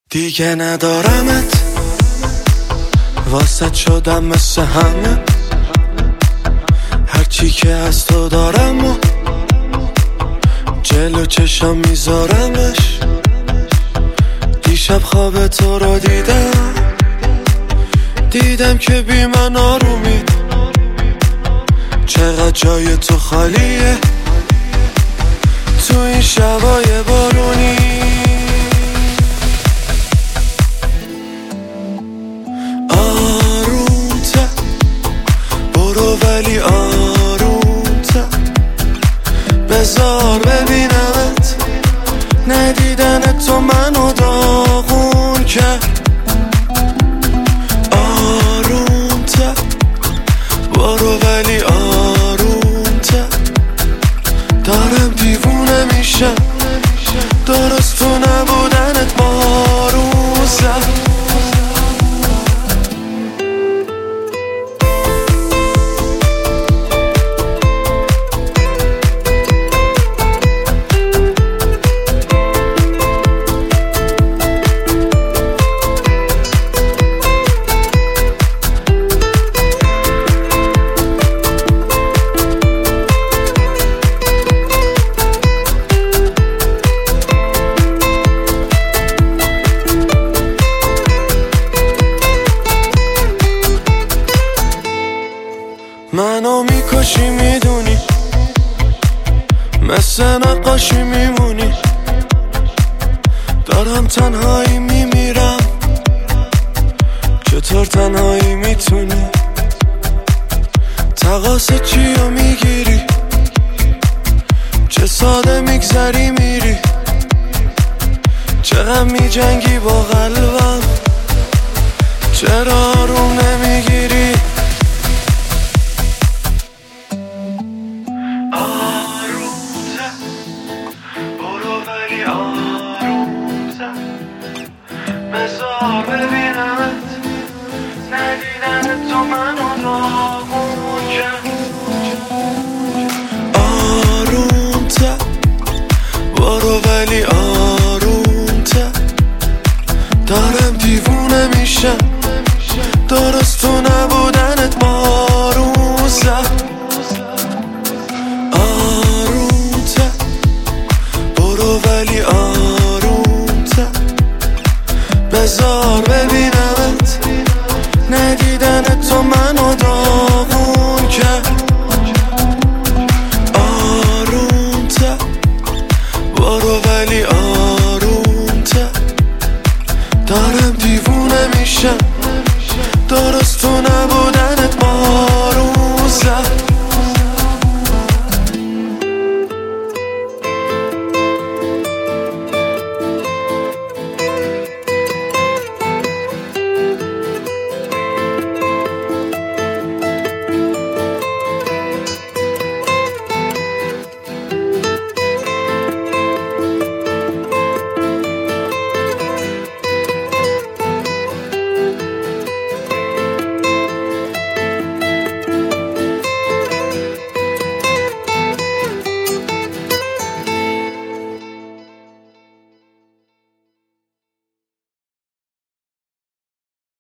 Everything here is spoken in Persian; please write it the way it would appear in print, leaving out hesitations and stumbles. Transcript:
دیگه ندارمت، واسه شدم مثل همه. هرچی که از تو دارم و جلو چشم میذارمش. دیشب خواب تو رو دیدم که بی من آرومی. چقدر جای تو خالیه تو این شبای بارونی. آروم‌تر برو ولی آروم‌تر، بذار ببینمت. ندیدن تو منو داغون کرد. آروم‌تر برو ولی آروم‌تر، دارم دیوونه میشم. درست تو نبودنت بارون زد. منو میکشی میدونی، مثل نقاشی میمونی. دارم تنهایی میمیرم، چطور تنهایی میتونی؟ تقاس چیو میگیری، چه ساده میگذری میری. چقدر میجنگی با قلبم، چرا آروم نمیگیری؟ بذار ببینمت. ندیدن تو منو داغون کرد. آروم‌تر برو ولی آروم‌تر، دارم دیوونه میشم. درست تو نبودنت بارون زد. آروم‌تر برو ولی آروم‌تر، بذار ببینمت. ندیدن تو منو داغون کرد. آروم‌تر برو ولی آروم‌تر، دارم دیوونه میشم.